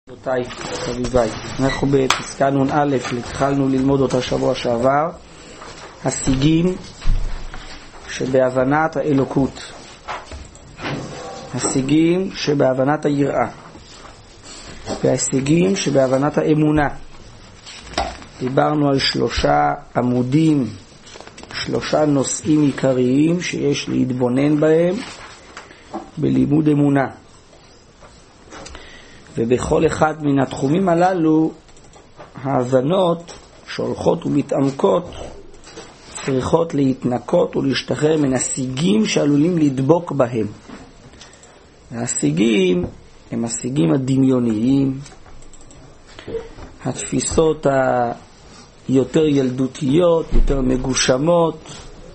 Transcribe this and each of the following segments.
רבותיי, חביביי, אנחנו בפסקה נ"א, התחלנו ללמוד אותה שבוע שעבר, השיגים שבהבנת האלוקות, השיגים שבהבנת היראה, וההשיגים שבהבנת האמונה. דיברנו על 3 עמודים, 3 נושאים עיקריים שיש להתבונן בהם בלימוד אמונה. ובכל אחד מן התחומים הללו ההבנות שהולכות ומתעמקות צריכות להתנקות ולהשתחרר מן השיגים שעלולים לדבוק בהם. השיגים הם השיגים הדמיוניים, התפיסות היותר ילדותיות, יותר מגושמות,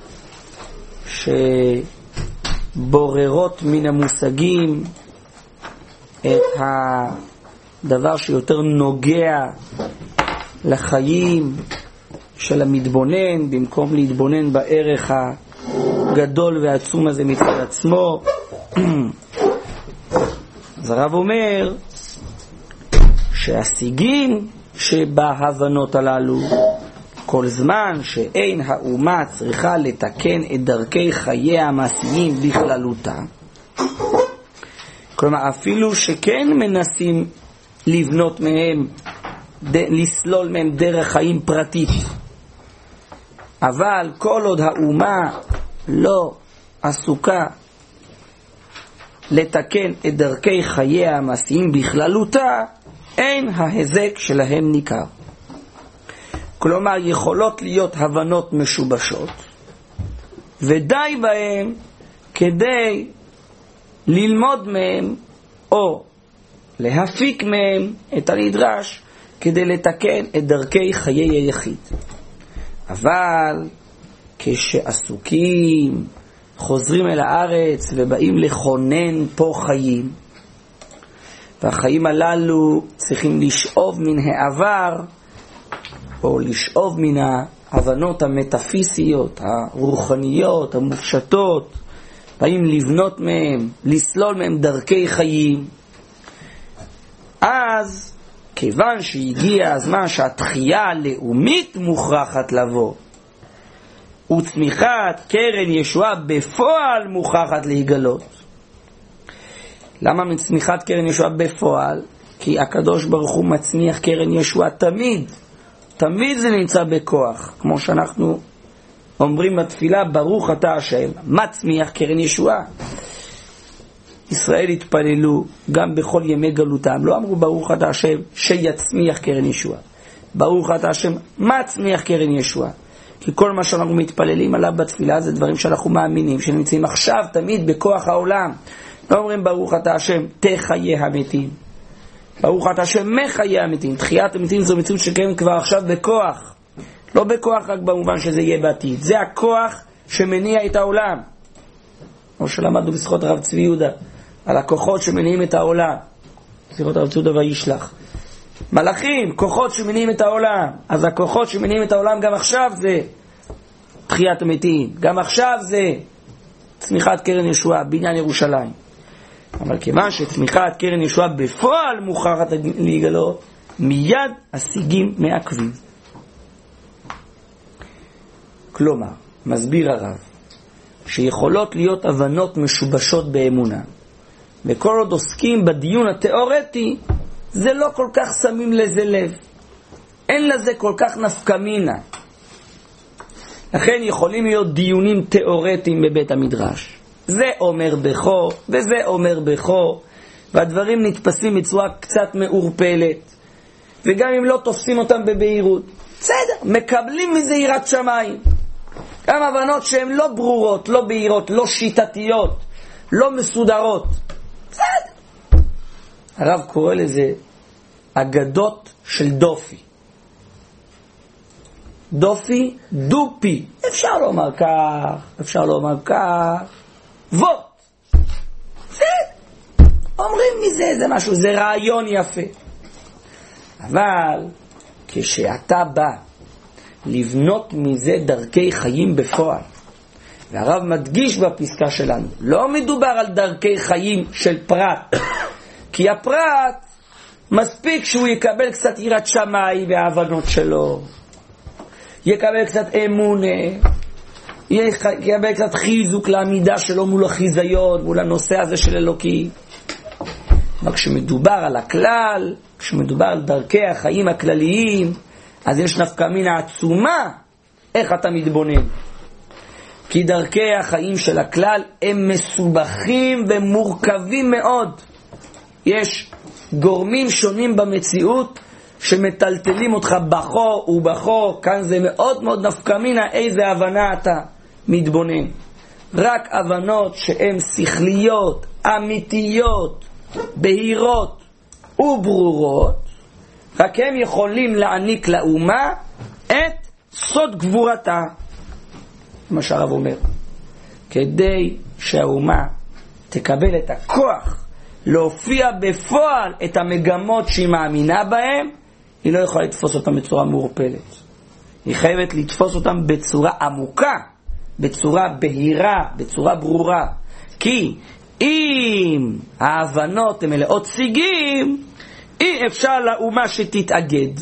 שבוררות מן המושגים את הדבר שיותר נוגע לחיים של המתבונן, במקום להתבונן בערך הגדול והעצום הזה מצד עצמו. אז הרב אומר שהשיגים שבהבנות הללו, כל זמן שאין האומה צריכה לתקן את דרכי חייה המעשיים בכללותה, כלומר אפילו שכן מנסים לבנות מהם, לסלול מהם דרך חיים פרטית, אבל כל עוד האומה לא עסוקה לתקן את דרכי חייה המעשיים בכללותה, אין ההזק שלהם ניכר. כלומר יכולות להיות הבנות משובשות ודי בהם כדי ללמוד מהם או להפיק מהם את הנדרש כדי לתקן את דרכי חיי היחיד. אבל כשעסוקים, חוזרים אל הארץ ובאים לכונן פה חיים, והחיים הללו צריכים לשאוב מן העבר או לשאוב מן ההבנות המטאפיזיות, הרוחניות, המופשטות, באים לבנות מהם, לסלול מהם דרכי חיים, אז כיוון שהגיע הזמן שהתחייה הלאומית מוכרחת לבוא, וצמיחת קרן ישועה בפועל מוכרחת להיגלות. למה מצמיחת קרן ישועה בפועל? כי הקדוש ברוך הוא מצמיח קרן ישועה תמיד. תמיד זה נמצא בכוח. כמו שאנחנו אומרים בתפילה, ברוך אתה השם, מצמיח קרן ישועה. ישראל התפללו גם בכל ימי גלותם, לא אמרו ברוך אתה השם שיצמיח קרן ישועה. ברוך אתה השם מצמיח קרן ישועה. כי כל מה שאנחנו מתפללים עליו בתפילה זה דברים שאנחנו מאמינים שנמצאים עכשיו תמיד בכוח העולם. לא אומרים ברוך אתה השם תחיי המתים, ברוך אתה השם מחיי המתים. תחיית המתים זו מציאות שקיימת כבר עכשיו בכוח, לא בכוח רק במובן שזה יהיה בעתיד, זה הכוח שמניע את העולם, כמו שלמדנו בשיחות הרב צבי יהודה על הכוחות שמניעים את העולם. שיחות הרב צבי יהודה וישלח מלאכים, כוחות שמניעים את העולם. אז הכוחות שמניעים את העולם גם עכשיו זה תחיית המתים, גם עכשיו זה צמיחת קרן ישועה, בניין ירושלים. אבל כיוון שצמיחת קרן ישועה בפועל מוכרחת להיגלות, מיד השיגים מעכבים. כלומר, מסביר הרב שיכולות להיות הבנות משובשות באמונה, וכל עוד עוסקים בדיון התיאורטי זה לא כל כך שמים לזה לב, אין לזה כל כך נפקמינה. לכן יכולים להיות דיונים תיאורטיים בבית המדרש, זה אומר בכו וזה אומר בכו, והדברים נתפסים בצורה קצת מעורפלת, וגם אם לא תופסים אותם בבהירות, בסדר, מקבלים מזה יראת שמיים. גם הבנות שהן לא ברורות, לא בהירות, לא שיטתיות, לא מסודרות, בסדר. הרב קורא לזה אגדות של דופי. דופי, דופי. אפשר לומר כך, אפשר לומר כך. וות. אומרים מזה, זה משהו, זה רעיון יפה. אבל כשאתה בא לבנות מזה דרכי חיים בפועל, והרב מדגיש בפסקה שלנו, לא מדובר על דרכי חיים של פרט, כי הפרט מספיק שהוא יקבל קצת יראת שמיים וההבנות שלו, יקבל קצת אמונה, יקבל קצת חיזוק לעמידה שלו מול החיזיון, מול הנושא הזה של אלוקי. אבל כשמדובר על הכלל, כשמדובר על דרכי החיים הכלליים, אז יש נפקא מינה עצומה איך אתה מתבונן. כי דרכי החיים של הכלל הם מסובכים ומורכבים מאוד. יש גורמים שונים במציאות שמטלטלים אותך בכו ובכו. כאן זה מאוד מאוד נפקא מינה איזה הבנה אתה מתבונן. רק הבנות שהן שכליות, אמיתיות, בהירות וברורות, רק הם יכולים להעניק לאומה את סוד גבורתה. מה שהרב אומר, כדי שהאומה תקבל את הכוח להופיע בפועל את המגמות שהיא מאמינה בהן, היא לא יכולה לתפוס אותם בצורה מעורפלת. היא חייבת לתפוס אותם בצורה עמוקה, בצורה בהירה, בצורה ברורה. כי אם ההבנות הן מלאות סיגים, אי אפשר לאומה שתתאגד.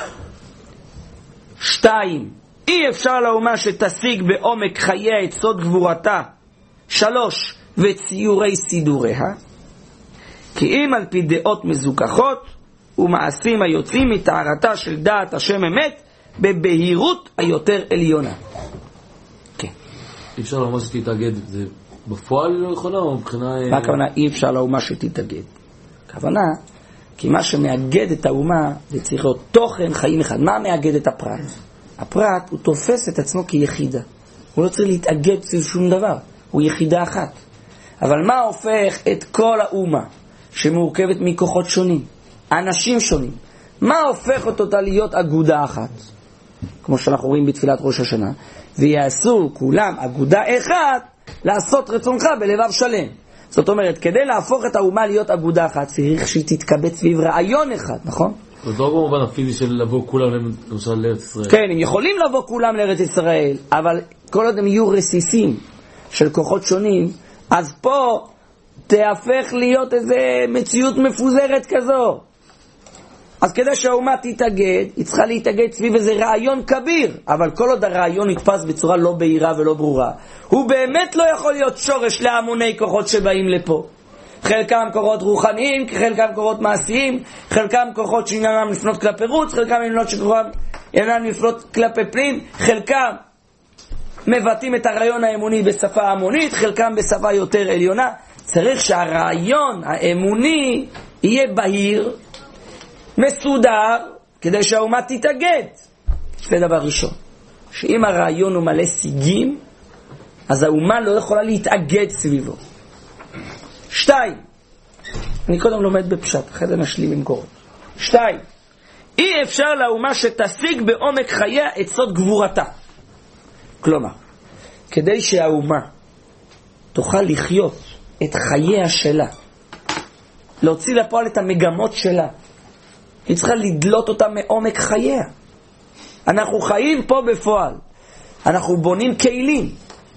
2, אי אפשר לאומה שתשיג בעומק חייה את סוד גבורתה. 3, וציורי סידוריה. כי אם על פי דעות מזוכחות ומעשים היוצאים מטהרתה של דעת השם אמת בבהירות היותר עליונה. כן. אי אפשר לאומה שתתאגד, זה בפועל לא יכולה או מבחינה... מה הכוונה אי אפשר לאומה שתתאגד? הכוונה, כי מה שמאגד את האומה זה צריך להיות תוכן חיים אחד. מה מאגד את הפרט? הפרט הוא תופס את עצמו כיחידה, הוא לא צריך להתאגד סביב שום דבר, הוא יחידה אחת. אבל מה הופך את כל האומה שמורכבת מכוחות שונים, אנשים שונים, מה הופך אותה להיות אגודה אחת? כמו שאנחנו רואים בתפילת ראש השנה, ויעשו כולם אגודה אחת לעשות רצונך בלבב שלם. זאת אומרת, כדי להפוך את האומה להיות אגודה אחת צריך שהיא תתקבץ סביב רעיון אחד, נכון? זה לא במובן הפיזי של לבוא כולם למשל לארץ ישראל. כן, הם יכולים לבוא כולם לארץ ישראל, אבל כל עוד הם יהיו רסיסים של כוחות שונים, אז פה תהפך להיות איזו מציאות מפוזרת כזו. אז כדי שהאומה תתאגד, היא צריכה להתאגד סביב איזה רעיון כביר, אבל כל עוד הרעיון נתפס בצורה לא בהירה ולא ברורה, הוא באמת לא יכול להיות שורש להמוני כוחות שבאים לפה. חלקם כוחות רוחניים, חלקם כוחות מעשיים, חלקם כוחות שעניינם לפנות כלפי רוץ, חלקם עניינם לפנות כלפי פנים, חלקם מבטאים את הרעיון האמוני בשפה המונית, חלקם בשפה יותר עליונה. צריך שהרעיון האמוני יהיה בהיר, מסודר, כדי שהאומה תתאגד. זה דבר ראשון, שאם הרעיון הוא מלא סיגים, אז האומה לא יכולה להתאגד סביבו. 2, אני קודם לומד בפשט, אחרי זה נשלים עם קורות. 2, אי אפשר לאומה שתשיג בעומק חייה את סוד גבורתה. כלומר, כדי שהאומה תוכל לחיות את חייה שלה, להוציא לפועל את המגמות שלה, היא צריכה לדלות אותה מעומק חייה. אנחנו חיים פה בפועל, אנחנו בונים כלים,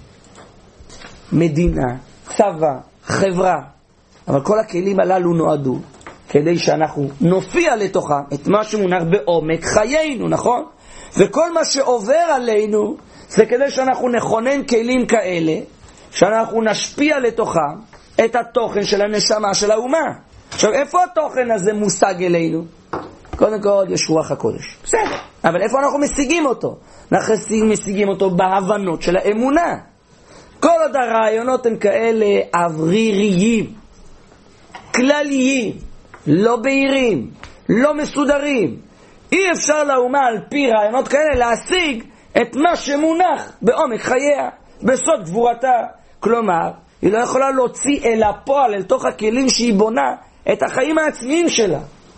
מדינה, צבא, חברה, אבל כל הכלים הללו נועדו כדי שאנחנו נופיע לתוכם את מה שמונח בעומק חיינו, נכון? וכל מה שעובר עלינו זה כדי שאנחנו נכונן כלים כאלה שאנחנו נשפיע לתוכם את התוכן של הנשמה של האומה. עכשיו, איפה התוכן הזה מושג אלינו? קודם כל יש רוח הקודש, בסדר, אבל איפה אנחנו משיגים אותו? אנחנו משיגים אותו בהבנות של האמונה. כל עוד הרעיונות הם כאלה אווריריים, כלליים, לא בהירים, לא מסודרים, אי אפשר לאומה על פי רעיונות כאלה להשיג את מה שמונח בעומק חייה, בסוד גבורתה. כלומר, היא לא יכולה להוציא אל הפועל, אל תוך הכלים שהיא בונה, את החיים העצמיים שלה.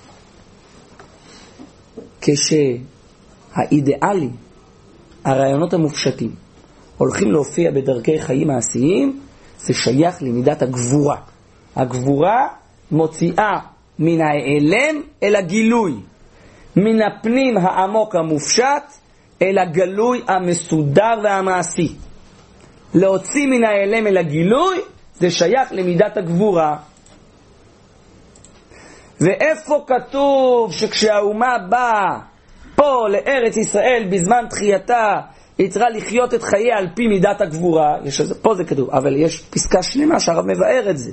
כשהאידיאלים, הרעיונות המופשטים, הולכים להופיע בדרכי חיים מעשיים, זה שייך למידת הגבורה. הגבורה מוציאה מן ההיעלם אל הגילוי, מן הפנים העמוק המופשט אל הגלוי המסודר והמעשי. להוציא מן ההיעלם אל הגילוי זה שייך למידת הגבורה. ואיפה כתוב שכשהאומה באה פה לארץ ישראל בזמן תחייתה, היא צריכה לחיות את חייה על פי מידת הגבורה? פה זה כתוב, אבל יש פסקה שלמה שהרב מבאר את זה.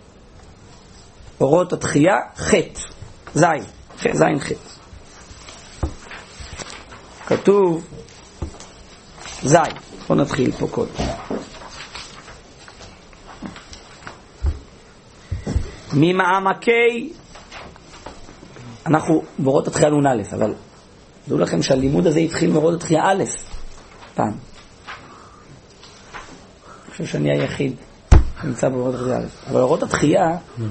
אורות התחייה, חטא, זין חטא. כתוב זין. בוא נתחיל פה קודם. ממעמקי, אנחנו באורות התחייה נון א', אבל דעו לכם שהלימוד הזה התחיל מאורות התחייה א', פעם. אני חושב שאני היחיד שנמצא באורות התחייה א'. אבל אורות התחייה,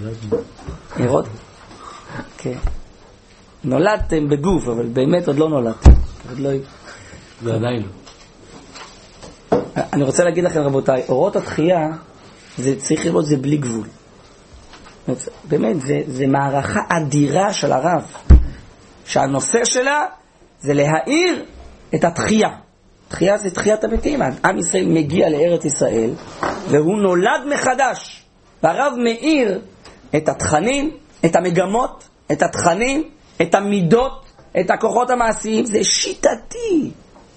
כן. נולדתם בגוף, אבל באמת עוד לא נולדתם. זה עדיין לא. אני רוצה להגיד לכם, רבותיי, אורות התחייה, צריך לראות זה בלי גבול. באמת, זה מערכה אדירה של הרב, שהנושא שלה זה להאיר את התחייה. תחייה זה תחיית המתים. עם ישראל מגיע לארץ ישראל, והוא נולד מחדש. והרב מאיר את התכנים, את המגמות, את התכנים, את המידות, את הכוחות המעשיים. זה שיטתי.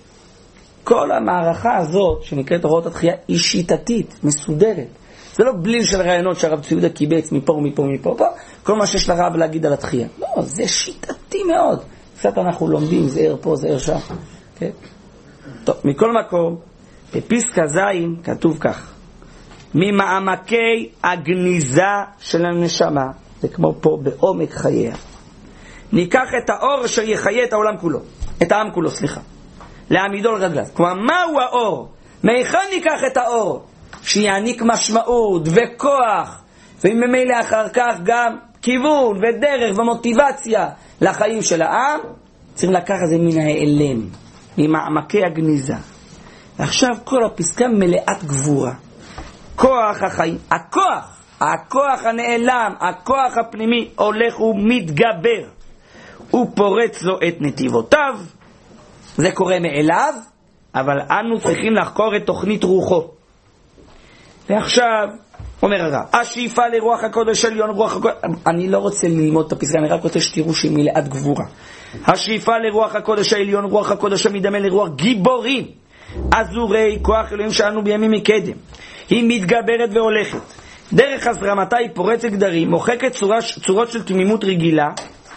כל המערכה הזאת שנקראת אורות התחייה היא שיטתית, מסודרת. זה לא בליל של רעיונות שהרב ציודה קיבץ מפה ומפה ומפה. כל מה שיש לרב להגיד על התחייה. לא, זה שיטתי מאוד. קצת אנחנו לומדים, זהר פה, זהר שם. כן? טוב, מכל מקום, בפסקה זין כתוב כך: ממעמקי הגניזה של הנשמה, זה כמו פה בעומק חייה, ניקח את האור שיחיה את העולם כולו, את העם כולו, סליחה, להעמידו על רגליו. כלומר, מהו האור? מהיכן ניקח את האור? שיעניק משמעות וכוח, וממילא אחר כך גם כיוון ודרך ומוטיבציה לחיים של העם. צריכים לקחת זה מן העלם, ממעמקי הגניזה. ועכשיו כל הפסקה מלאת גבורה. כוח החיים, הכוח הנעלם, הכוח הפנימי הולך ומתגבר. הוא פורץ לו את נתיבותיו. זה קורה מאליו, אבל אנו צריכים לחקור את תוכנית רוחו. ועכשיו אומר הרב, השאיפה לרוח הקודש עליון, רוח הקודש, אני לא רוצה ללמוד את הפסקה, אני רק רוצה שתראו שהיא מלאת גבורה. השאיפה לרוח הקודש העליון, רוח הקודש המדמה לרוח גיבורים, עזורי כוח אלוהים שאנו בימים מקדם. היא מתגברת והולכת. דרך הזרמתה היא פורצת גדרים, מוחקת צורות של תמימות רגילה,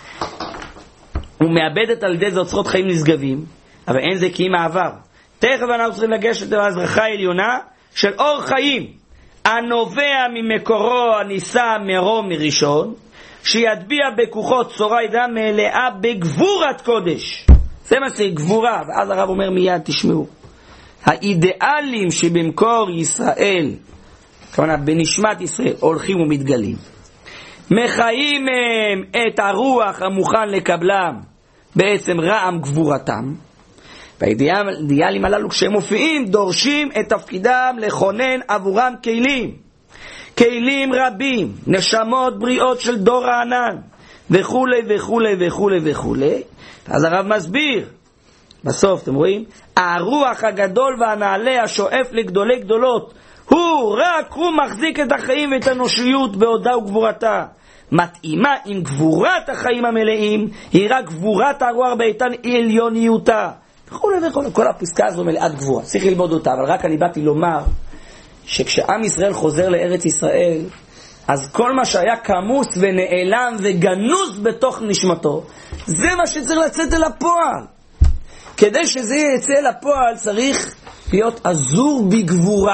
ומאבדת על ידי זה אוצרות חיים נשגבים, אבל אין זה כי היא מעבר. תכף אנחנו צריכים לגשת להזרחה העליונה של אור חיים, הנובע ממקורו הניסה מרום מראשון, שידביע בכוחות צורה ידה מלאה בגבורת קודש. זה מה זה גבורה. ואז הרב אומר מיד, תשמעו, האידיאלים שבמקור ישראל, כמובן בנשמת ישראל, הולכים ומתגלים, מחיים מהם את הרוח המוכן לקבלם, בעצם רעם גבורתם. והאידיאלים הללו כשהם מופיעים דורשים את תפקידם לכונן עבורם כלים רבים, נשמות בריאות של דור הענן וכו' וכו' וכו' וכו'. אז הרב מסביר בסוף, אתם רואים, הרוח הגדול והנעלה השואף לגדולי גדולות, רק הוא מחזיק את החיים ואת האנושיות בהודעה וגבורתה. מתאימה עם גבורת החיים המלאים היא רק גבורת הרוח באיתן עליוניותה וכו' וכו'. כל הפסקה הזו מלאת גבורה, צריך ללמוד אותה. אבל רק אני באתי לומר שכשעם ישראל חוזר לארץ ישראל, אז כל מה שהיה כמוס ונעלם וגנוז בתוך נשמתו, זה מה שצריך לצאת אל הפועל. כדי שזה יצא אל הפועל צריך להיות עזור בגבורה.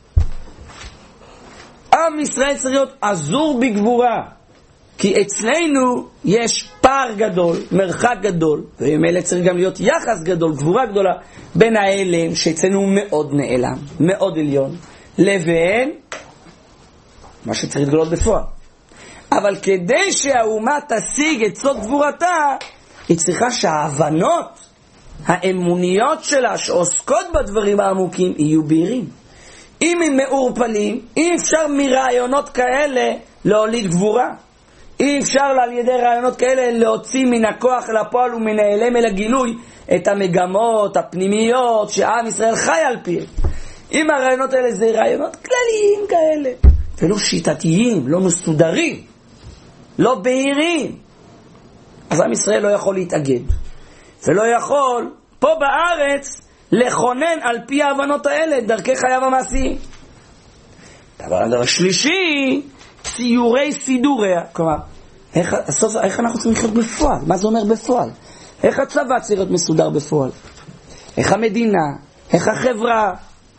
עם ישראל צריך להיות עזור בגבורה, כי אצלנו יש פער גדול, מרחק גדול, וממילא צריך גם להיות יחס גדול, גבורה גדולה, בין העלם שאצלנו מאוד נעלם, מאוד עליון, לבין מה שצריך לגלות בפועל. אבל כדי שהאומה תשיג את סוד גבורתה, היא צריכה שההבנות האמוניות שלה שעוסקות בדברים העמוקים יהיו בהירים. אם הם מעורפלים, אי אפשר מרעיונות כאלה להוליד גבורה. אי אפשר על ידי רעיונות כאלה להוציא מן הכוח אל הפועל ומן העלם אל הגילוי את המגמות הפנימיות שעם ישראל חי על פיהם. אם הרעיונות האלה זה רעיונות כלליים כאלה, ולא שיטתיים, לא מסודרים, לא בהירים. אז עם ישראל לא יכול להתאגד, ולא יכול פה בארץ לכונן על פי ההבנות האלה את דרכי חייו המעשיים. דבר שלישי, ציורי סידוריה. כלומר, איך אנחנו צריכים לחיות בפועל? מה זה אומר בפועל? איך הצבא צריך להיות מסודר בפועל? איך המדינה? איך החברה?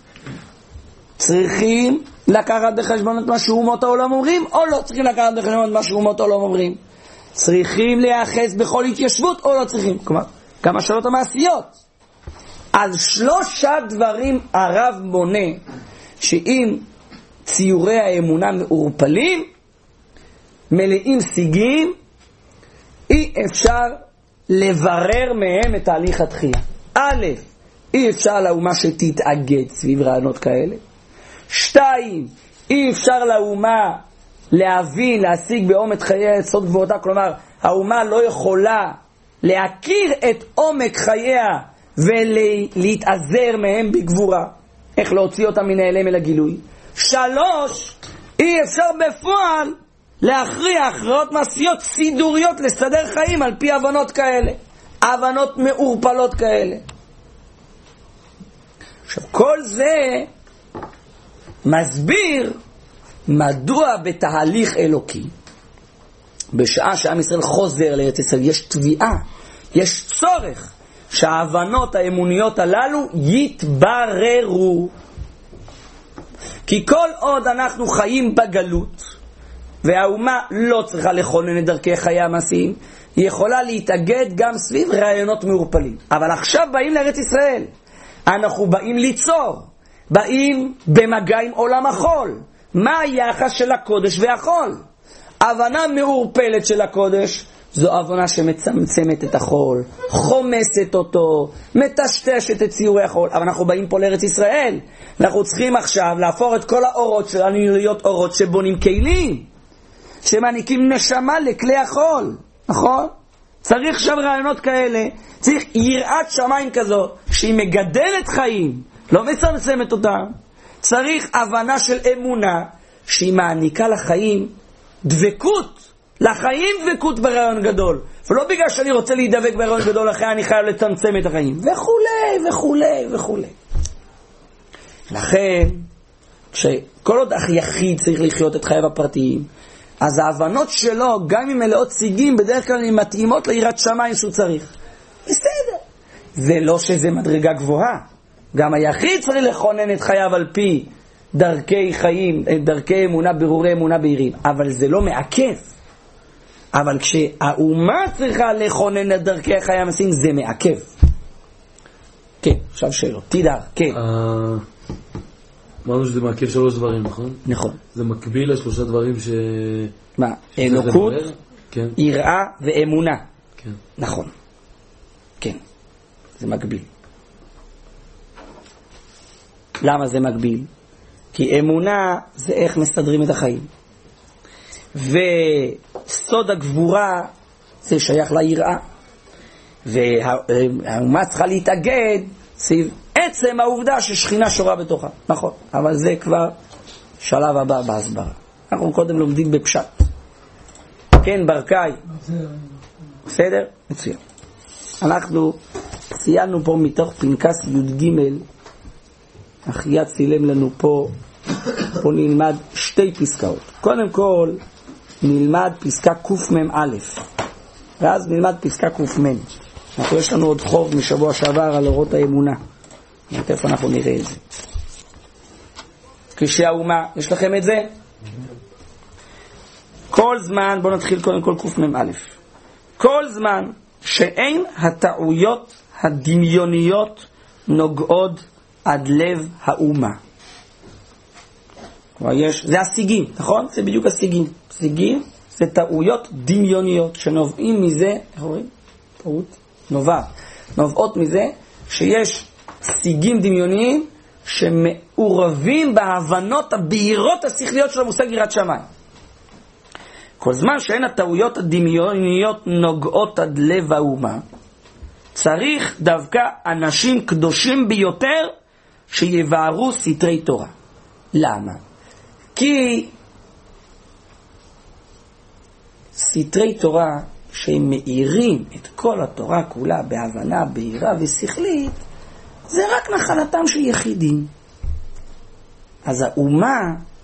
צריכים לקחת בחשבון את מה שאומות העולם אומרים, או לא צריכים לקחת בחשבון את מה שאומות העולם אומרים? צריכים להיאחז בכל התיישבות, או לא צריכים? כלומר, גם השאלות המעשיות. על 3 דברים הרב מונה, שאם ציורי האמונה מעורפלים, מלאים שיגים, אי אפשר לברר מהם את תהליך התחייה. א', אי אפשר לאומה שתתאגד סביב רעיונות כאלה. 2, אי אפשר לאומה להבין, להשיג בעומק חיי יסוד גבוהותה. כלומר, האומה לא יכולה להכיר את עומק חייה ולהתעזר מהם בגבורה. איך להוציא אותם מן ההיעלם אל הגילוי. 3, אי אפשר בפועל להכריע הכרעות מעשיות סידוריות לסדר חיים על פי הבנות כאלה, הבנות מעורפלות כאלה. עכשיו, כל זה מסביר מדוע בתהליך אלוקי, בשעה שעם ישראל חוזר לארץ ישראל, יש תביעה, יש צורך שההבנות האמוניות הללו יתבררו. כי כל עוד אנחנו חיים בגלות, והאומה לא צריכה לכונן את דרכי חיי המעשיים, היא יכולה להתאגד גם סביב רעיונות מעורפלים. אבל עכשיו באים לארץ ישראל, אנחנו באים ליצור, באים במגע עם עולם החול. מה היחס של הקודש והחול? הבנה מעורפלת של הקודש זו הבנה שמצמצמת את החול, חומסת אותו, מטשטשת את ציורי החול. אבל אנחנו באים פה לארץ ישראל, אנחנו צריכים עכשיו להפוך את כל האורות שלנו להיות אורות שבונים כלים, שמעניקים נשמה לכלי החול, נכון? צריך שם רעיונות כאלה, צריך יראת שמיים כזו שהיא מגדלת חיים, לא מצמצמת אותם. צריך הבנה של אמונה שהיא מעניקה לחיים דבקות, לחיים דבקות ברעיון גדול, ולא בגלל שאני רוצה להידבק ברעיון גדול אחרי אני חייב לצמצם את החיים, וכולי וכולי וכולי. לכן כשכל עוד יחיד צריך לחיות את חייו הפרטיים, אז ההבנות שלו, גם אם מלאות שיגים, בדרך כלל הן מתאימות ליראת שמיים שהוא צריך. בסדר. זה לא שזה מדרגה גבוהה. גם היחיד צריך לכונן את חייו על פי דרכי חיים, דרכי אמונה, ברורי אמונה בהירים. אבל זה לא מעכב. אבל כשהאומה צריכה לכונן את דרכי חיי המעשיים, זה מעכב. כן, עכשיו שאלות. תדע, כן. אמרנו שזה מעכב 3 דברים, נכון? נכון. זה מקביל ל3 דברים ש... מה? אלוקות, כן. יראה ואמונה. כן. נכון. כן. זה מקביל. למה זה מקביל? כי אמונה זה איך מסדרים את החיים. וסוד הגבורה זה שייך ליראה. והאומה צריכה להתאגד סביב עצם העובדה ששכינה שורה בתוכה. נכון, אבל זה כבר שלב הבא בהסברה. אנחנו קודם לומדים בפשט. כן, ברקאי. בסדר? מצוין. אנחנו ציינו פה מתוך פנקס י"ג, אחיה צילם לנו פה נלמד 2 פסקאות. קודם כל נלמד פסקה קמ"א, ואז נלמד פסקה קמ"ם. יש לנו עוד חוב משבוע שעבר על אורות האמונה. איפה אנחנו נראה את זה? כשהאומה, יש לכם את זה? כל זמן, בואו נתחיל קודם כל קמ"א. כל זמן שאין הטעויות הדמיוניות נוגעות עד לב האומה. זה השיגים, נכון? זה בדיוק השיגים. שיגים זה טעויות דמיוניות שנובעים מזה, איך אומרים? טעות? נובעות מזה שיש שיגים דמיוניים שמעורבים בהבנות הבהירות השכליות של המושג יראת שמיים. כל זמן שאין הטעויות הדמיוניות נוגעות עד לב האומה, צריך דווקא אנשים קדושים ביותר שיבארו סתרי תורה. למה? כי סתרי תורה שהם מאירים את כל התורה כולה בהבנה, בהירה ושכלית, זה רק נחלתם של יחידים. אז האומה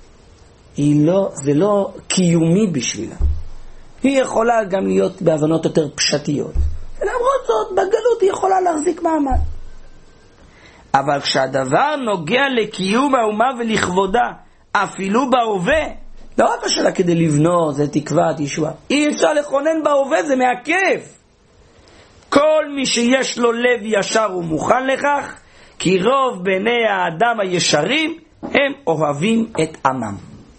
זה לא קיומי בשבילה. היא יכולה גם להיות בהבנות יותר פשטיות. ולמרות זאת, בגלות היא יכולה להחזיק מעמד. אבל כשהדבר נוגע לקיום האומה ולכבודה, אפילו בהווה, לא רק השאלה כדי לבנות, זה תקוות, ישועה. אי אפשר לכונן בהווה, זה מעכב. כל מי שיש לו לב ישר הוא מוכן לכך, כי רוב בני האדם הישרים הם אוהבים את עמם.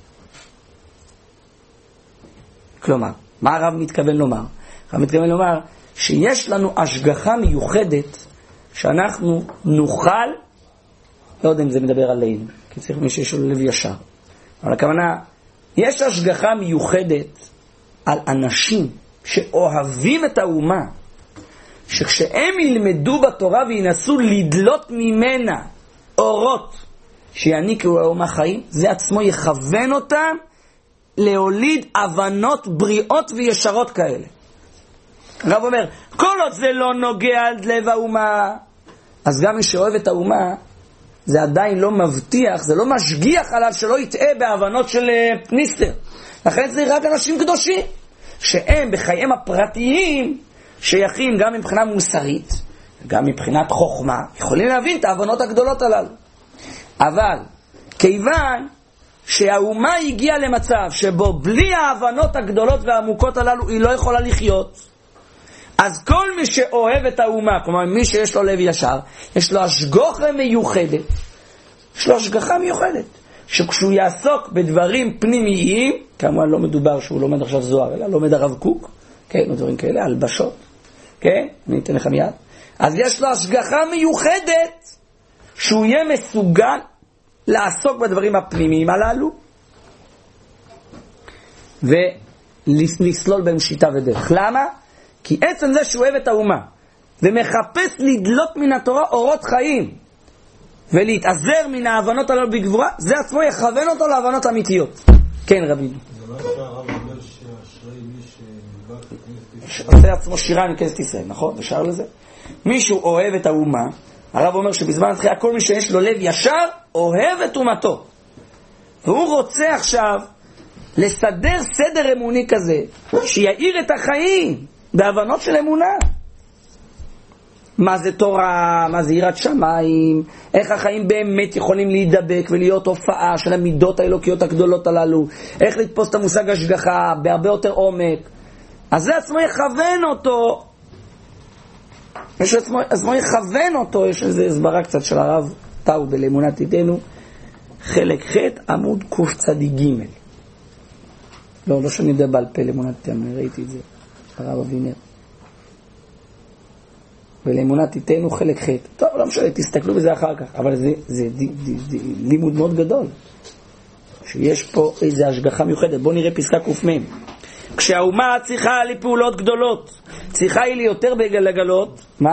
כלומר, מה הרב מתכוון לומר? הרב מתכוון לומר שיש לנו השגחה מיוחדת שאנחנו נוכל, לא יודע אם זה מדבר עלינו, כי צריך מי שיש לו לב ישר. אבל הכוונה, יש השגחה מיוחדת על אנשים שאוהבים את האומה, שכשהם ילמדו בתורה וינסו לדלות ממנה אורות שיעניקו לאומה חיים, זה עצמו יכוון אותם להוליד הבנות בריאות וישרות כאלה. הרב אומר, כל עוד זה לא נוגע על לב האומה, אז גם מי שאוהב את האומה, זה עדיין לא מבטיח, זה לא משגיח עליו שלא יטעה בהבנות של ניסטר. לכן זה רק אנשים קדושים, שהם בחייהם הפרטיים שייכים גם מבחינה מוסרית, גם מבחינת חוכמה, יכולים להבין את ההבנות הגדולות הללו. אבל כיוון שהאומה הגיעה למצב שבו בלי ההבנות הגדולות והעמוקות הללו היא לא יכולה לחיות, אז כל מי שאוהב את האומה, כלומר מי שיש לו לב ישר, יש לו השגחה מיוחדת. יש לו השגחה מיוחדת. שכשהוא יעסוק בדברים פנימיים, כמובן לא מדובר שהוא לומד עכשיו זוהר, אלא לומד הרב קוק, כן, דברים כאלה, הלבשות, כן, אני אתן לך מיד. אז יש לו השגחה מיוחדת, שהוא יהיה מסוגל לעסוק בדברים הפנימיים הללו, ולסלול בהם שיטה ודרך. למה? כי עצם זה שהוא אוהב את האומה, ומחפש לדלות מן התורה אורות חיים, ולהתעזר מן ההבנות הללו בגבורה, זה עצמו יכוון אותו להבנות אמיתיות. כן, רבינו. זה לא אפשר הרב אומר שאשרי מי שנדבק לכנסת ישראל. עושה עצמו שירה מכנסת ישראל, נכון? ושאר לזה. מישהו אוהב את האומה, הרב אומר שבזמן התחייה כל מי שיש לו לב ישר, אוהב את אומתו. והוא רוצה עכשיו לסדר סדר אמוני כזה, שיעיר את החיים בהבנות של אמונה. מה זה תורה, מה זה יראת שמיים, איך החיים באמת יכולים להידבק ולהיות הופעה של המידות האלוקיות הגדולות הללו, איך לתפוס את המושג השגחה בהרבה יותר עומק. אז זה עצמו יכוון אותו, עצמו יכוון אותו. יש איזו הסברה קצת של הרב טאו בלאמונת עתידנו, חלק ח' עמוד קצ"ג. לא שאני יודע בעל פה לאמונת עתידנו, ראיתי את זה, הרב אבינר. ולאמונת עתידנו חלק ח'. טוב, לא משנה, תסתכלו בזה אחר כך, אבל זה לימוד מאוד גדול. שיש פה איזו השגחה מיוחדת. בואו נראה פסקה ק"מ. כשהאומה צריכה לפעולות גדולות, צריכה היא לי יותר לגלות, מה?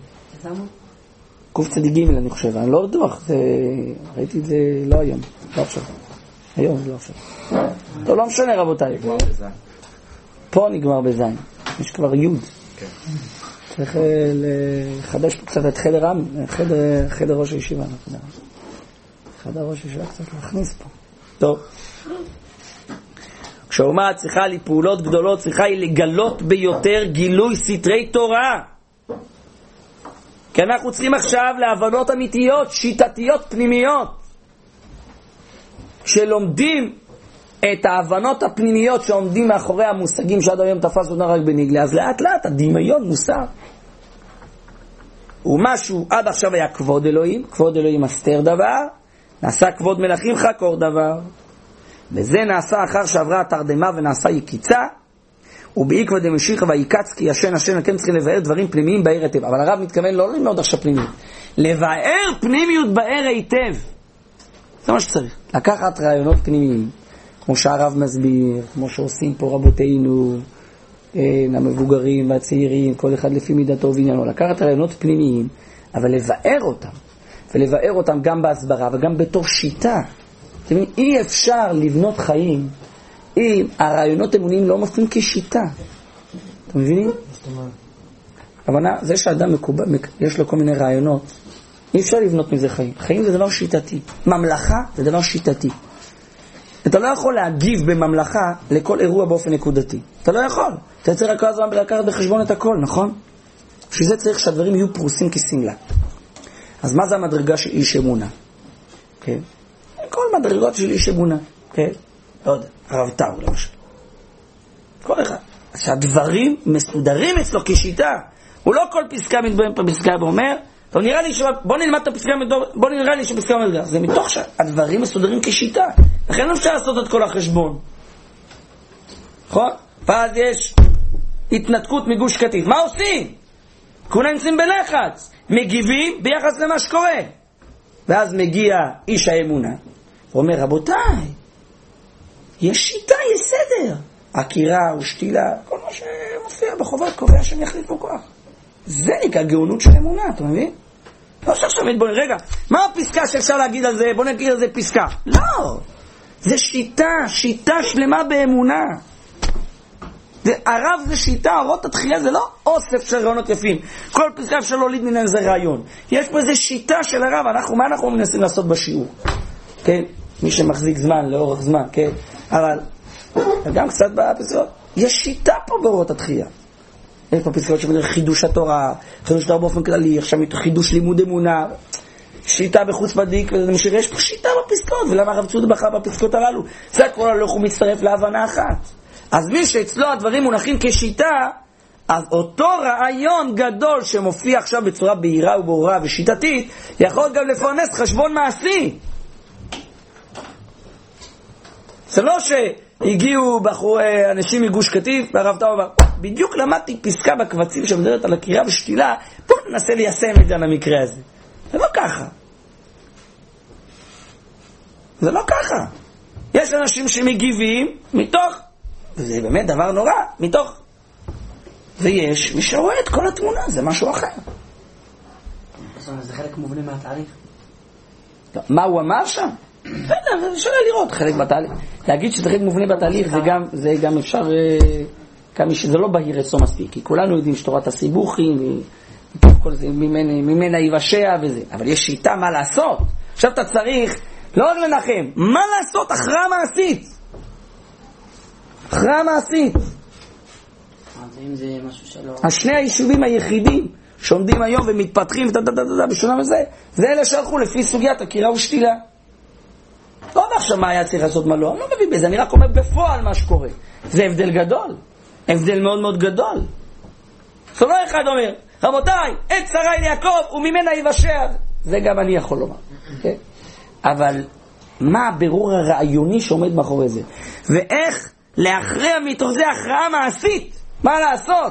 קצ"ג אני חושב, אני לא בטוח, ראיתי את זה לא היום, לא עכשיו. היום, לא עכשיו. טוב, לא משנה רבותיי. פה נגמר בזין, יש כבר י'. צריך לחדש פה קצת את חדר ראש הישיבה. חדר ראש הישיבה קצת להכניס פה. טוב. כשהאומה צריכה לי פעולות גדולות, צריכה היא לגלות ביותר גילוי סתרי תורה. כי אנחנו צריכים עכשיו להבנות אמיתיות, שיטתיות, פנימיות. כשלומדים את ההבנות הפנימיות שעומדים מאחורי המושגים שעד היום תפס אותנו רק בנגלה, אז לאט לאט הדמיון מוסר. ומשהו עד עכשיו היה כבוד אלוהים, כבוד אלוהים הסתר דבר, נעשה כבוד מלכים חקור דבר. וזה נעשה אחר שעברה התרדמה ונעשה יקיצה, ובעקבא דמשיחא ויקץ כי ישן השם. אתם צריכים לבאר דברים פנימיים בהר היטב. אבל הרב מתכוון לא ללמוד עכשיו פנימיות, לבאר פנימיות בהר היטב. זה מה שצריך, לקחת רעיונות פנימיים, כמו שהרב מסביר, כמו שעושים פה רבותינו, המבוגרים והצעירים, כל אחד לפי מידתו ועניינו, לקחת רעיונות פנימיים, אבל לבאר אותם, ולבאר אותם גם בהסברה וגם בתור שיטה. אי אפשר לבנות חיים אם הרעיונות אמוניים לא מופיעים כשיטה, אתם מבינים? הבנה, זה שאדם יש לו כל מיני רעיונות, אי אפשר לבנות מזה חיים. חיים זה דבר שיטתי. ממלכה זה דבר שיטתי. אתה לא יכול להגיב בממלכה לכל אירוע באופן נקודתי. אתה לא יכול. אתה צריך רק הזמן לקחת בחשבון את הכל, נכון? בשביל זה צריך שהדברים יהיו פרוסים כסמלה. אז מה זה המדרגה של איש אמונה? כן? כל מדרגות של איש אמונה. כן? לא יודע, הרב טאו למשל. כל אחד. אז שהדברים מסודרים אצלו כשיטה. הוא לא כל פסקה מתבואם פסקה ואומר, בוא נלמד את הפסקה, בוא נראה לי שפסקה מדרגה. זה מתוך שהדברים מסודרים כשיטה. לכן לא אפשר לעשות את כל החשבון. נכון? ואז יש התנתקות מגוש קטיף. מה עושים? כולם נמצאים בלחץ. מגיבים ביחס למה שקורה. ואז מגיע איש האמונה. ואומר, רבותיי, יש שיטה, יש סדר. עקירה ושתילה, כל מה שמופיע בחובות קובע שאני יחליט פה כוח. זה נקרא גאונות של אמונה, אתה מבין? לא שעכשיו בוא רגע, מה הפסקה שאפשר להגיד על זה? בוא נגיד על זה פסקה. לא, זה שיטה שלמה באמונה. הרב זה שיטה, אורות התחייה זה לא אוסף של רעיונות יפים. כל פסקה אפשר להוליד ממנה זה רעיון. יש פה איזה שיטה של הרב, מה אנחנו מנסים לעשות בשיעור? כן? מי שמחזיק זמן, לאורך זמן, כן? אבל גם קצת בפסקאות, יש שיטה פה באורות התחייה. יש פה פסקאות שמדבר חידוש התורה, חידוש התורה באופן כללי, עכשיו חידוש לימוד אמונה, שיטה בחוץ בדיק, יש פה שיטה בפסקאות, ולמה הרב צוד בחר בפסקאות הללו? זה הכל הלוך ומצטרף להבנה אחת. אז מי שאצלו הדברים מונחים כשיטה, אז אותו רעיון גדול שמופיע עכשיו בצורה בהירה וברורה ושיטתית, יכול גם לפרנס חשבון מעשי. זה לא שהגיעו אנשים מגוש קטיף, והרב טאו אמר, בדיוק למדתי פסקה בקבצים שמדברת על עקירה ושתילה, בוא ננסה ליישם את זה למקרה הזה. זה לא ככה. זה לא ככה. יש אנשים שמגיבים מתוך, וזה באמת דבר נורא, מתוך, ויש מי שרואה את כל התמונה, זה משהו אחר. זה חלק מובנה מהתהליך. מה הוא אמר שם? בסדר, אפשר לראות חלק בתהליך. להגיד שזה חלק מובנה בתהליך, זה גם אפשר, זה לא בהיר אצלו מספיק, כי כולנו יודעים שתורת הסיבוכים, כל זה ממנה יבשע וזה, אבל יש שיטה מה לעשות. עכשיו אתה צריך לא רק לנחם, מה לעשות? הכרעה מעשית. הכרעה מעשית. אם זה משהו שלא... השני היישובים היחידים שעומדים היום ומתפתחים בשונה מזה, זה אלה שהלכו לפי סוגיית עקירה ושתילה. לא אומר עכשיו מה היה צריך לעשות מה לא, אני לא מבין בזה, אני רק אומר בפועל מה שקורה. זה הבדל גדול, הבדל מאוד מאוד גדול. זה לא אחד אומר, רבותיי, עת שרי ליעקב וממנה יבשע. זה גם אני יכול לומר. Okay? אבל מה הבירור הרעיוני שעומד מאחורי זה? ואיך להכריע מתוך זה הכרעה מעשית? מה לעשות?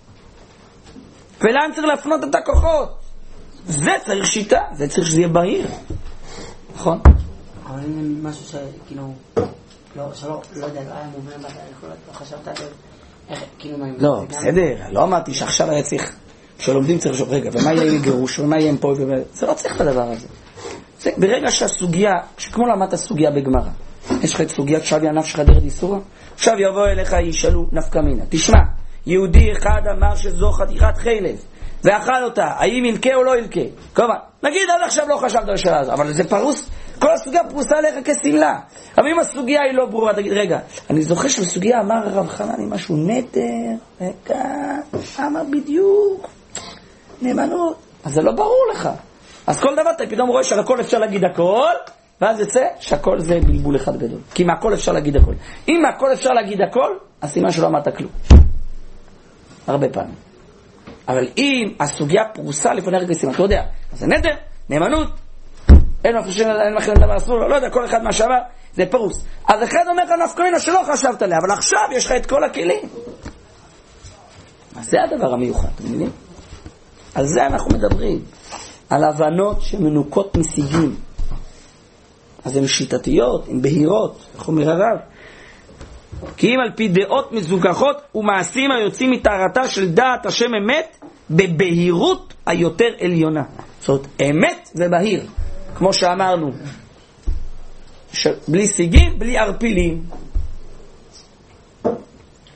ולאן צריך להפנות את הכוחות? זה צריך שיטה, זה צריך שזה יהיה בהיר. נכון? אבל אם משהו שכאילו, לא יודע, לא היה מובן בתהליך, לא חשבת על איך, כאילו מה... לא, בסדר, לא אמרתי שעכשיו היה צריך, כשלומדים צריך לשאול, רגע, ומה יהיה עם גירוש, ומה יהיה עם פה, זה לא צריך את הדבר הזה. זה ברגע שהסוגיה, כמו למדת הסוגיה בגמרא, יש לך את סוגיית שוויה נפשך דרך איסורה, עכשיו יבוא אליך ישאלו נפקא מינה, תשמע, יהודי אחד אמר שזו חתיכת חלב, ואכל אותה, האם ילקה או לא ילקה? כלומר, נגיד עד עכשיו לא חשבת על השאלה הזו, אבל זה פרוס, כל הסוגיה פרוסה עליך כסמלה. אבל אם הסוגיה היא לא ברורה, תגיד, רגע, אני זוכר שבסוגיה אמר הרב חנני משהו נדר, אמר בדיוק, נאמנות, אז זה לא ברור לך. אז כל דבר אתה פתאום רואה שעל הכל אפשר להגיד הכל, ואז יצא שהכל זה בלבול אחד גדול. כי מהכל אפשר להגיד הכל. אם מהכל אפשר להגיד הכל, אז סימן שלא אמרת כלום. הרבה פעמים. אבל אם הסוגיה פרוסה לפני רגע סימן, אתה יודע, אז זה נדר, נאמנות, אין מכירים דבר אסור, לא יודע, כל אחד מה שעבר, זה פרוס. אז אחד אומר לך נפקא מינה שלא חשבת עליה, אבל עכשיו יש לך את כל הכלים. אז זה הדבר המיוחד, אתם מבינים? על זה אנחנו מדברים. על הבנות שמנוקות משיגים. אז הן שיטתיות, הן בהירות, איך אומר הרב? כי אם על פי דעות מזוכחות ומעשים היוצאים מתארתה של דעת השם אמת, בבהירות היותר עליונה. זאת אומרת, אמת ובהיר. כמו שאמרנו, בלי סיגים, בלי ערפילים.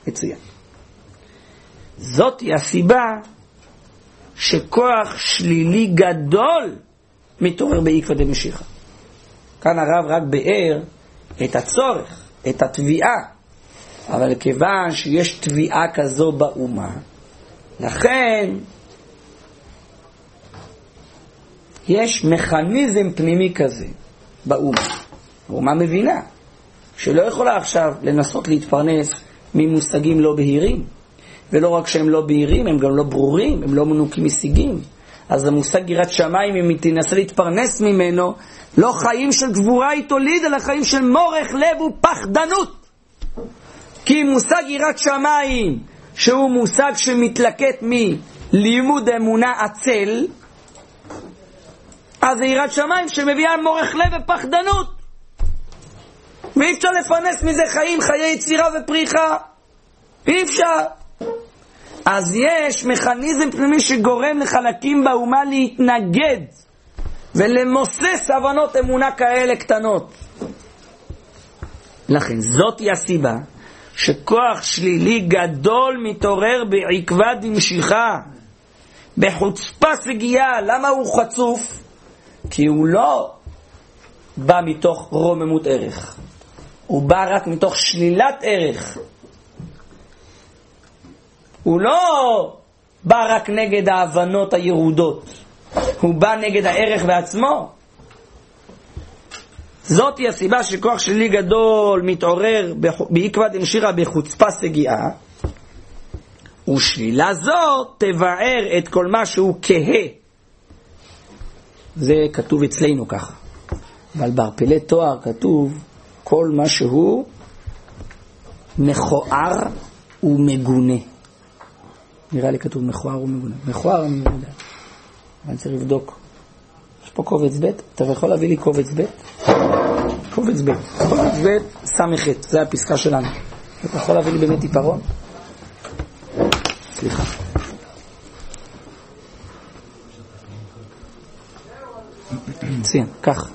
מצוין. זאת היא הסיבה שכוח שלילי גדול מתעורר בעקבא דמשיחא. כאן הרב רק באר את הצורך, את התביעה, אבל כיוון שיש תביעה כזו באומה, לכן יש מכניזם פנימי כזה באומה. האומה מבינה שלא יכולה עכשיו לנסות להתפרנס ממושגים לא בהירים, ולא רק שהם לא בהירים, הם גם לא ברורים, הם לא מנוקים משיגים. אז המושג יראת שמיים, אם היא תנסה להתפרנס ממנו, לא חיים של גבורה היא תוליד, אלא חיים של מורך לב ופחדנות. כי מושג יראת שמיים, שהוא מושג שמתלקט מלימוד אמונה עצל, אז זה יראת שמיים שמביאה מורך לב ופחדנות. ואי אפשר לפרנס מזה חיים, חיי יצירה ופריחה. אי אפשר. אז יש מכניזם פנימי שגורם לחלקים באומה להתנגד ולמוסס הבנות אמונה כאלה קטנות. לכן זאת היא הסיבה שכוח שלילי גדול מתעורר בעקבא דמשיחא, בחוצפה סגייה. למה הוא חצוף? כי הוא לא בא מתוך רוממות ערך, הוא בא רק מתוך שלילת ערך. הוא לא בא רק נגד ההבנות הירודות, הוא בא נגד הערך בעצמו. זאת היא הסיבה שכוח שלילי גדול מתעורר בעקבא דמשיחא בחוצפה סגיאה, ושלילה זו תבער את כל מה שהוא כהה. זה כתוב אצלנו ככה, אבל בערפלי תואר כתוב כל מה שהוא מכוער ומגונה. נראה לי כתוב מכוער ומגונה. מכוער אני לא יודע, אני צריך לבדוק. יש פה קובץ ב', אתה יכול להביא לי קובץ ב'? קובץ ב', קובץ ב' סמכת, זה הפסקה שלנו. אתה יכול להביא לי באמת עיפרון? סליחה. ציין, כך.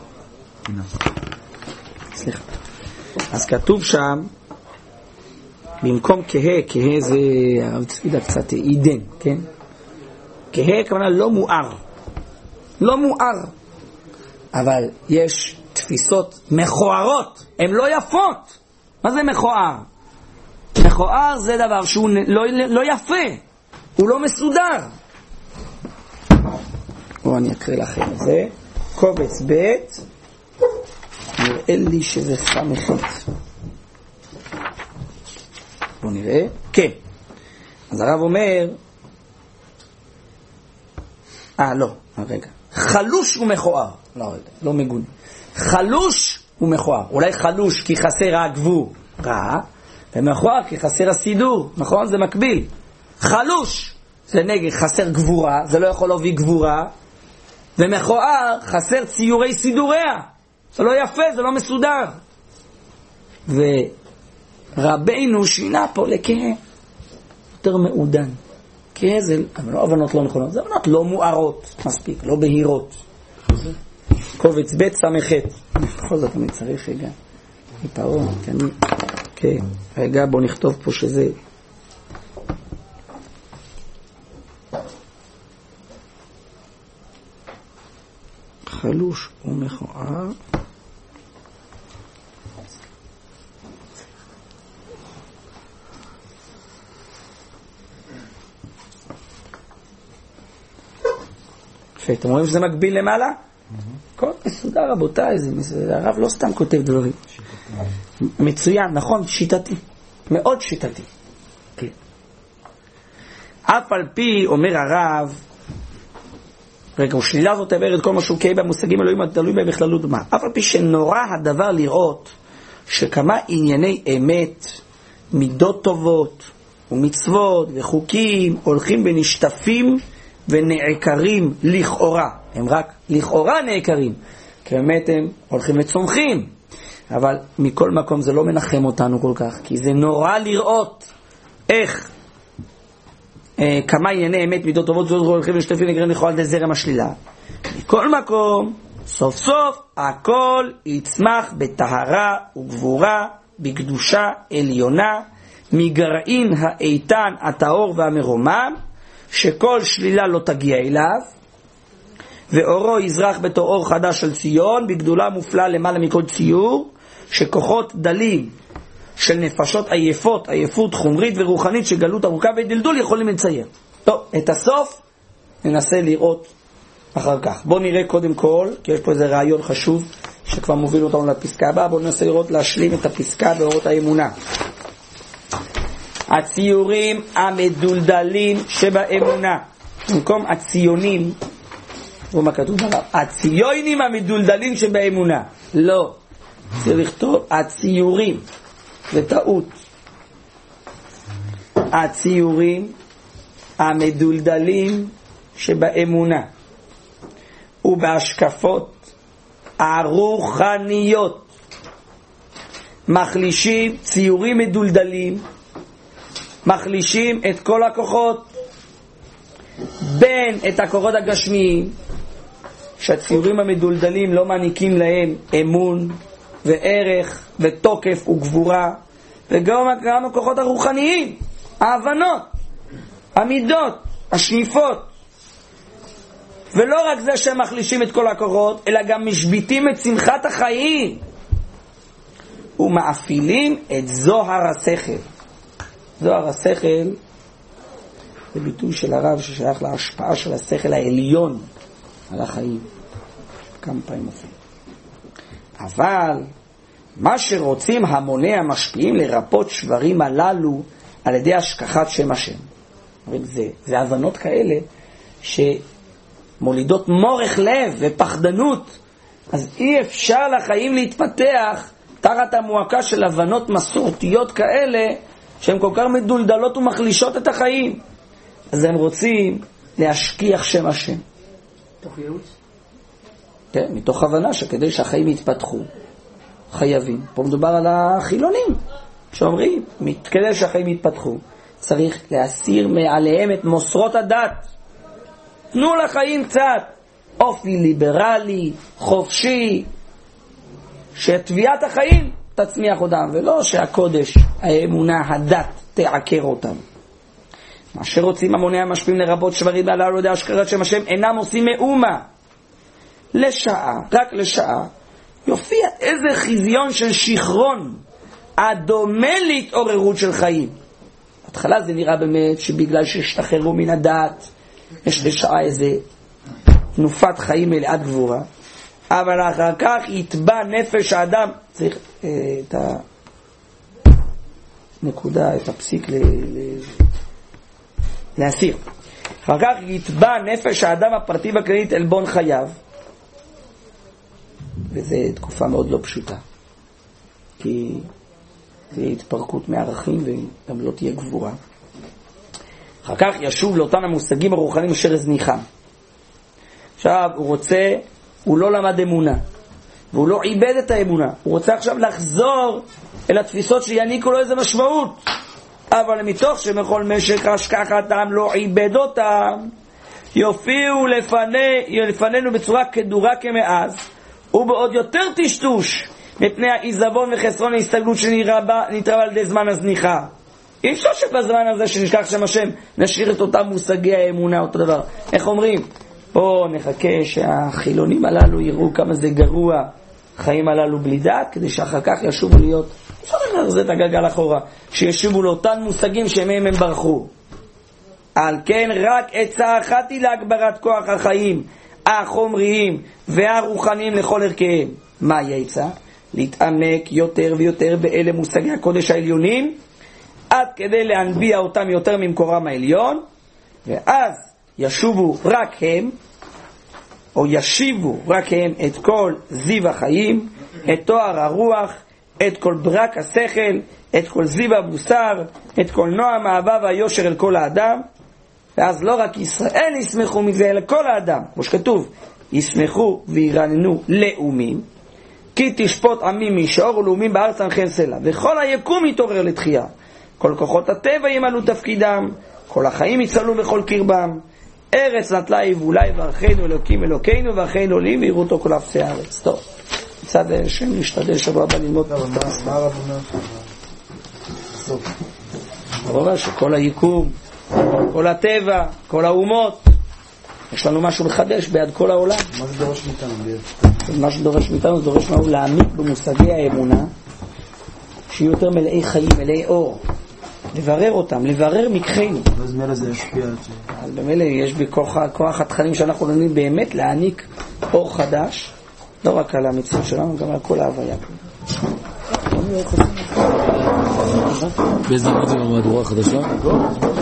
סליחה. אז כתוב שם, במקום כהה, כהה זה הרב צפידה קצת עידן, כן? כהה כמובן לא מואר, לא מואר, אבל יש תפיסות מכוערות, הן לא יפות. מה זה מכוער? מכוער זה דבר שהוא לא יפה, הוא לא מסודר. או אני אקריא לכם את זה, קובץ ב', נראה לי שזה סמכת. בואו נראה. כן. אז הרב אומר, לא, רגע. חלוש ומכוער. לא, רגע, לא מגון. חלוש ומכוער. אולי חלוש כי חסר הגבורה, ומכוער כי חסר הסידור. נכון? זה מקביל. חלוש זה נגד חסר גבורה, זה לא יכול להביא גבורה, ומכוער חסר ציורי סידוריה. זה לא יפה, זה לא מסודר. ורבינו שינה פה לכהה, יותר מעודן. כהה זה הבנות לא נכונות, זה הבנות לא מוארות מספיק, לא בהירות. קובץ ב' סמכת. בכל זאת אני צריך רגע עיפרון, כן. רגע, בוא נכתוב פה שזה חלוש ומכוער. אתם רואים שזה מקביל למעלה? כל מסודר רבותיי, הרב לא סתם כותב דברים. מצוין, נכון, שיטתי, מאוד שיטתי. אף על פי אומר הרב, רגע, ושלילה זאת תבער את כל מה שהוא כהה במושגים אלוהים התלוי בהם בכללות מה. אף על פי שנורא הדבר לראות שכמה ענייני אמת, מידות טובות ומצוות וחוקים הולכים ונשטפים ונעקרים לכאורה. הם רק לכאורה נעקרים, כי באמת הם הולכים וצומחים. אבל מכל מקום זה לא מנחם אותנו כל כך, כי זה נורא לראות איך כמה ענייני אמת, מידות טובות הולכים ונשטפים ונעקרים לכאורה על ידי זרם השלילה. מכל מקום, סוף סוף הכל יצמח בטהרה וגבורה, בקדושה עליונה, מגרעין האיתן, הטהור והמרומם, שכל שלילה לא תגיע אליו, ואורו יזרח בתור אור חדש של ציון, בגדולה מופלאה למעלה מכל ציור, שכוחות דלים של נפשות עייפות, עייפות חומרית ורוחנית, שגלות ארוכה ודלדול יכולים לצייר. טוב, את הסוף ננסה לראות אחר כך. בואו נראה קודם כל, כי יש פה איזה רעיון חשוב שכבר מוביל אותנו לפסקה הבאה. בואו ננסה לראות, להשלים את הפסקה באורות האמונה. הציורים המדולדלים שבאמונה, במקום הציונים, מה כתוב עליו? הציונים המדולדלים שבאמונה. לא, צריך לכתוב הציורים, זה טעות. הציורים המדולדלים שבאמונה ובהשקפות הרוחניות, מחלישים, ציורים מדולדלים מחלישים את כל הכוחות, בין את הכוחות הגשמיים, שהציורים המדולדלים לא מעניקים להם אמון וערך ותוקף וגבורה, וגם הכוחות הרוחניים, ההבנות, המידות, השאיפות. ולא רק זה שהם מחלישים את כל הכוחות, אלא גם משביטים את שמחת החיים ומאפילים את זוהר השכל. זוהר השכל זה ביטוי של הרב ששייך להשפעה של השכל העליון על החיים. כמה פעמים אפילו. אבל מה שרוצים המוני המשפיעים לרפות שברים הללו על ידי השכחת שם השם. זה הבנות כאלה שמולידות מורך לב ופחדנות. אז אי אפשר לחיים להתפתח תחת המועקה של הבנות מסורתיות כאלה שהן כל כך מדולדלות ומחלישות את החיים. אז הם רוצים להשכיח שם השם. תוך ייעוץ? כן, מתוך הבנה שכדי שהחיים יתפתחו חייבים. פה מדובר על החילונים שאומרים, כדי שהחיים יתפתחו צריך להסיר מעליהם את מוסרות הדת. תנו לחיים קצת אופי ליברלי, חופשי, שתביעת החיים תצמיח אותם, ולא שהקודש, האמונה, הדת תעקר אותם. מה שרוצים המוני המשפיעים לרבות שברים הללו על ידי השכחת שם השם אינם עושים מאומה. לשעה, רק לשעה, יופיע איזה חזיון של שכרון הדומה להתעוררות של חיים. בהתחלה זה נראה באמת שבגלל שהשתחררו מן הדת יש לשעה איזה תנופת חיים מלאת גבורה, אבל אחר כך יתבע נפש האדם, צריך את הנקודה, את הפסיק להסיר. אחר כך יתבע נפש האדם הפרטי והכללית אלבון חייו, וזו תקופה מאוד לא פשוטה, כי זה התפרקות מערכים וגם לא תהיה גבורה. אחר כך ישוב לאותן המושגים הרוחניים אשר הזניחם. עכשיו הוא לא למד אמונה, והוא לא עיבד את האמונה, הוא רוצה עכשיו לחזור אל התפיסות שיעניקו לו איזה משמעות, אבל מתוך שמכל משך השכחתם לא עיבד אותם, יופיעו לפנינו בצורה כדורה כמאז, ובעוד יותר טשטוש מפני העיזבון וחסרון ההסתגלות שנתרבה על ידי זמן הזניחה. אי אפשר שבזמן הזה שנשכח שם השם נשאיר את אותם מושגי האמונה, אותו דבר. איך אומרים? בואו נחכה שהחילונים הללו יראו כמה זה גרוע חיים הללו בלי דת, כדי שאחר כך ישובו להיות, אפשר להחזיר את הגלגל אחורה, שישובו לאותן מושגים שמהם הם ברחו. על כן רק עצה אחת היא להגברת כוח החיים החומריים והרוחניים לכל ערכיהם. מה היא העצה? להתעמק יותר ויותר באלה מושגי הקודש העליונים, עד כדי להנביע אותם יותר ממקורם העליון, ואז ישובו רק הם, או ישיבו רק הם את כל זיו החיים, את תואר הרוח, את כל ברק השכל, את כל זיו הבוסר, את כל נועם האהבה והיושר אל כל האדם. ואז לא רק ישראל ישמחו מזה, אלא כל האדם, כמו שכתוב, ישמחו וירננו לאומים, כי תשפוט עמים מישור ולאומים בארץ עמכם סלע, וכל היקום יתעורר לתחייה, כל כוחות הטבע ימלאו תפקידם, כל החיים יצלו בכל קרבם, ארץ נטלה יבולה יברכנו אלוקים אלוקינו ואחינו עולים ויראו אותו כל אפסי הארץ. טוב, מצד שנשתדל שבוע הבא ללמוד. מה הרב אומר? ברור שכל היקום, כל הטבע, כל האומות, יש לנו משהו לחדש ביד כל העולם. מה זה דורש מאיתנו? מה שדורש מאיתנו, זה דורש מאיתנו להעמיק במושגי האמונה, שיהיו יותר מלאי חיים, מלאי אור. לברר אותם, לברר מקחנו. אז מלא זה ישפיע את זה. אז במילא יש בכוח התכנים שאנחנו לומדים באמת להעניק אור חדש, לא רק על המציאות שלנו, גם על כל ההוויה. באיזה עמוד זה במהדורה החדשה?